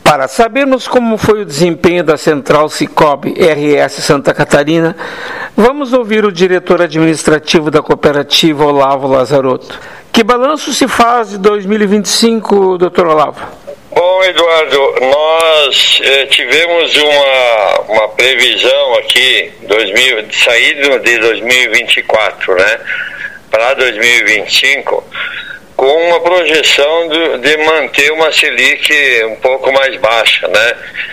Para sabermos como foi o desempenho da Central Sicoob RS Santa Catarina, vamos ouvir o diretor administrativo da cooperativa, Olavo Lazarotto. Que balanço se faz de 2025, doutor Olavo? Bom, Eduardo, nós tivemos uma previsão aqui, saída de 2024, né, para 2025, com uma projeção de manter uma Selic um pouco mais baixa, né?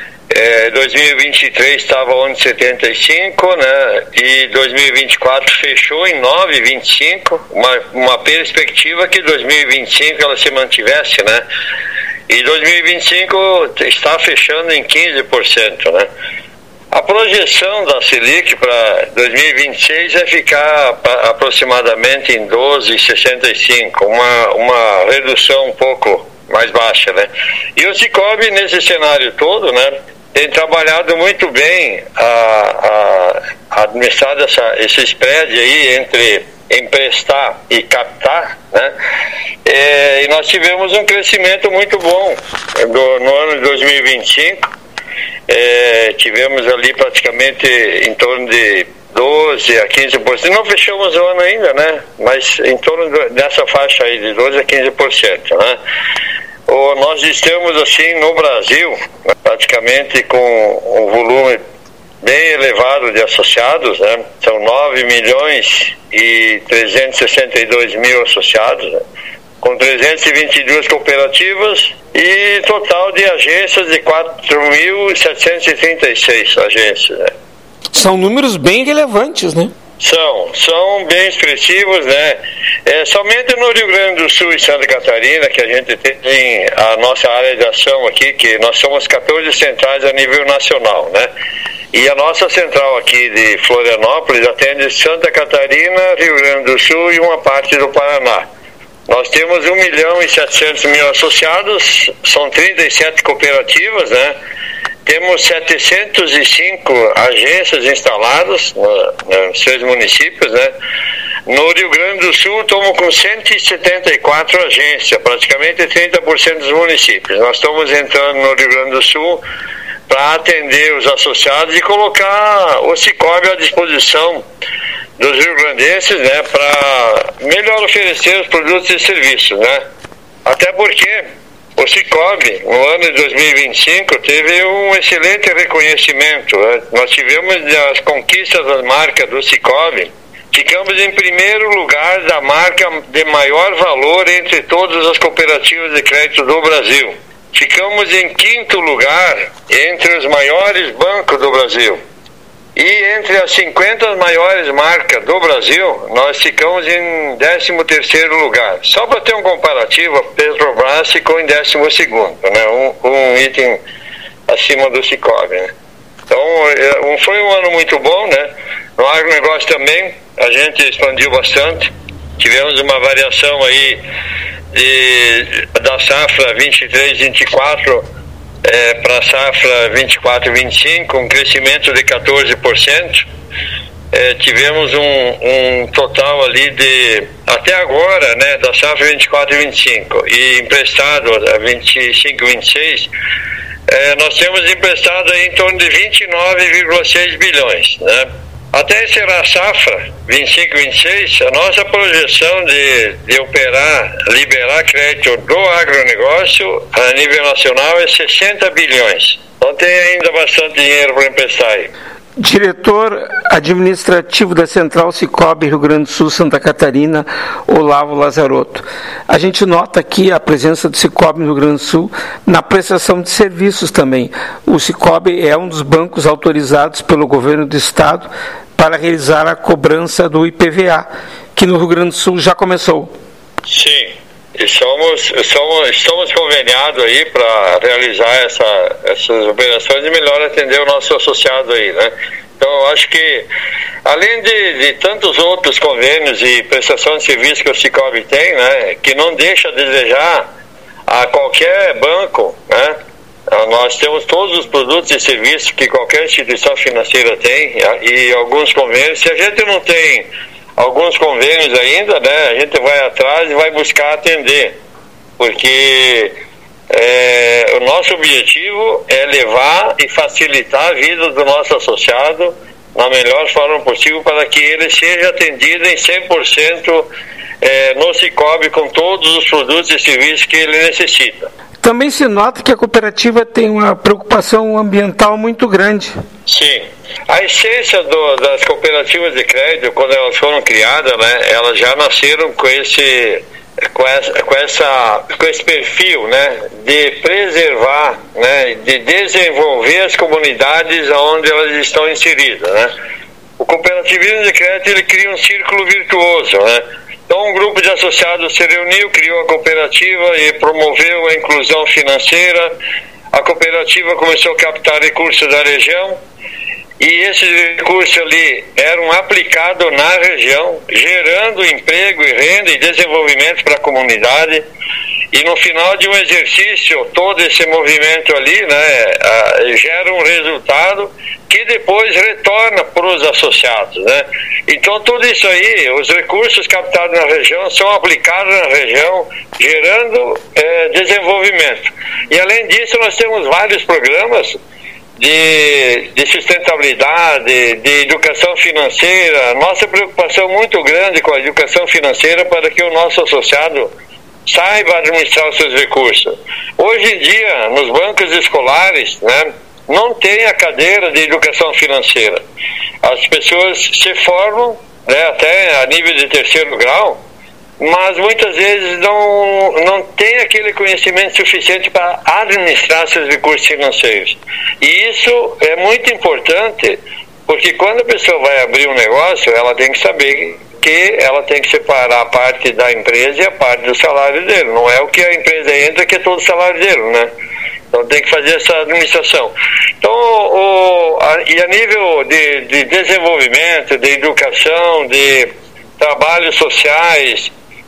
2023 estava 11,75, né? E 2024 fechou em 9,25, uma perspectiva que 2025 ela se mantivesse, né? E 2025 está fechando em 15%, né? A projeção da Selic para 2026 é ficar aproximadamente em 12,65, uma redução um pouco mais baixa, né? E o Sicoob, nesse cenário todo, né, tem trabalhado muito bem a administrar esse spread aí entre emprestar e captar, né? E nós tivemos um crescimento muito bom no ano de 2025. Tivemos ali praticamente em torno de 12 a 15%. Não fechamos o ano ainda, né? Mas em torno dessa faixa aí de 12 a 15%, né? Nós estamos assim no Brasil, praticamente com um volume bem elevado de associados, né? São 9 milhões e 362 mil associados, né? Com 322 cooperativas e total de agências de 4.736 agências, né? São números bem relevantes, né? São bem expressivos, né? Somente no Rio Grande do Sul e Santa Catarina que a gente tem a nossa área de ação aqui, que nós somos 14 centrais a nível nacional, né? E a nossa central aqui de Florianópolis atende Santa Catarina, Rio Grande do Sul e uma parte do Paraná. Nós temos 1.700.000 associados, são 37 cooperativas, né? Temos 705 agências instaladas nos 6 municípios, né? No Rio Grande do Sul estamos com 174 agências, praticamente 30% dos municípios. Nós estamos entrando no Rio Grande do Sul para atender os associados e colocar o Sicoob à disposição dos rio-grandenses, né, para melhor oferecer os produtos e serviços, né? Até porque o Sicoob, no ano de 2025, teve um excelente reconhecimento, né? Nós tivemos as conquistas das marcas do Sicoob, ficamos em primeiro lugar da marca de maior valor entre todas as cooperativas de crédito do Brasil. Ficamos em 5º lugar entre os maiores bancos do Brasil. E entre as 50 maiores marcas do Brasil, nós ficamos em 13º lugar. Só para ter um comparativo, a Petrobras ficou em 12º, né? Um item acima do Sicoob, né? Então, foi um ano muito bom, né? No agronegócio também, a gente expandiu bastante. Tivemos uma variação aí da safra 23-24 para a safra 24-25, um crescimento de 14%. Tivemos um total ali de, até agora, né, da safra 24-25 e emprestado a 25-26, nós temos emprestado aí em torno de 29,6 bilhões, né? Até encerrar a safra 25-26, a nossa projeção de liberar crédito do agronegócio a nível nacional é 60 bilhões. Então tem ainda bastante dinheiro para emprestar aí. Diretor administrativo da Central Sicoob Rio Grande do Sul, Santa Catarina, Olavo Lazarotto. A gente nota aqui a presença do Sicoob no Rio Grande do Sul na prestação de serviços também. O Sicoob é um dos bancos autorizados pelo governo do estado para realizar a cobrança do IPVA, que no Rio Grande do Sul já começou. Sim, e estamos conveniados aí para realizar essas operações e melhor atender o nosso associado aí, né? Então, eu acho que, além de tantos outros convênios e prestação de serviço que o Sicoob tem, né, que não deixa a desejar a qualquer banco, né? Nós temos todos os produtos e serviços que qualquer instituição financeira tem e alguns convênios. Se a gente não tem alguns convênios ainda, né, a gente vai atrás e vai buscar atender, porque o nosso objetivo é levar e facilitar a vida do nosso associado na melhor forma possível para que ele seja atendido em 100% no Cicobi com todos os produtos e serviços que ele necessita. Também se nota que a cooperativa tem uma preocupação ambiental muito grande. Sim. A essência das cooperativas de crédito, quando elas foram criadas, né, elas já nasceram com esse perfil, né, de preservar, né, de desenvolver as comunidades onde elas estão inseridas, né. O cooperativismo de crédito, ele cria um círculo virtuoso, né. Então, um grupo de associados se reuniu, criou a cooperativa e promoveu a inclusão financeira. A cooperativa começou a captar recursos da região e esses recursos ali eram aplicados na região, gerando emprego e renda e desenvolvimento para a comunidade. E no final de um exercício, todo esse movimento ali, né, gera um resultado que depois retorna para os associados, né? Então tudo isso aí, os recursos captados na região são aplicados na região, gerando desenvolvimento. E além disso, nós temos vários programas de sustentabilidade, de educação financeira. Nossa preocupação muito grande com a educação financeira para que o nosso associado saiba administrar os seus recursos. Hoje em dia, nos bancos escolares, né, não tem a cadeira de educação financeira. As pessoas se formam, né, até a nível de 3º grau, mas muitas vezes não tem aquele conhecimento suficiente para administrar seus recursos financeiros. E isso é muito importante, porque quando a pessoa vai abrir um negócio, ela tem que saber que ela tem que separar a parte da empresa e a parte do salário dele. Não é o que a empresa entra que é todo o salário dele, né? Então tem que fazer essa administração. Então, e a nível de desenvolvimento, de educação, de trabalhos sociais,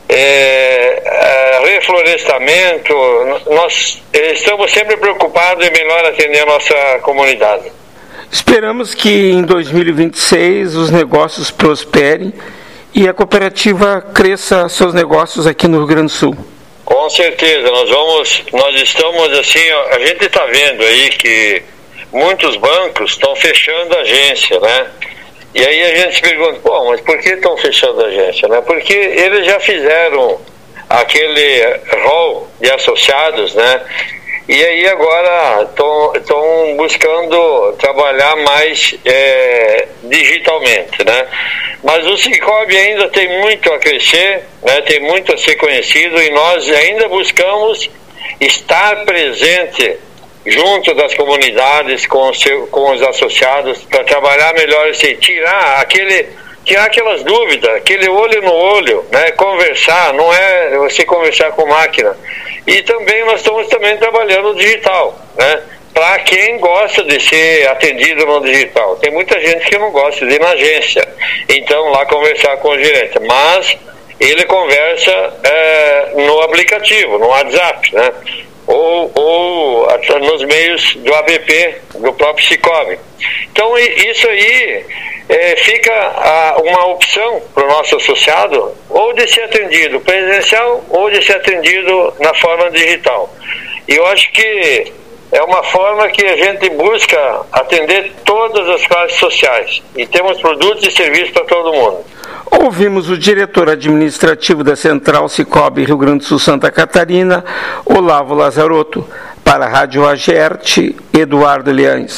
reflorestamento, nós estamos sempre preocupados em melhor atender a nossa comunidade. Esperamos que em 2026 os negócios prosperem e a cooperativa cresça seus negócios aqui no Rio Grande do Sul. Com certeza, nós estamos assim, a gente está vendo aí que muitos bancos estão fechando a agência, né? E aí a gente se pergunta, mas por que estão fechando a agência, né? Porque eles já fizeram aquele rol de associados, né? E aí agora estão buscando trabalhar mais digitalmente, né? Mas o Cicobi ainda tem muito a crescer, né? Tem muito a ser conhecido e nós ainda buscamos estar presente junto das comunidades com os associados para trabalhar melhor, assim, tirar aquelas dúvidas, aquele olho no olho, né? Conversar, não é você conversar com máquina. E também nós estamos trabalhando no digital, né? Para quem gosta de ser atendido no digital. Tem muita gente que não gosta de ir na agência, então lá conversar com o gerente, mas ele conversa no aplicativo, no WhatsApp, né? Ou nos meios do ABP, do próprio Cicobi. Então isso aí fica uma opção para o nosso associado, ou de ser atendido presencial, ou de ser atendido na forma digital. E eu acho que é uma forma que a gente busca atender todas as classes sociais. E temos produtos e serviços para todo mundo. Ouvimos o diretor administrativo da Central Cicobi Rio Grande do Sul Santa Catarina, Olavo Lazarotto. Para a Rádio Agerte, Eduardo Leães.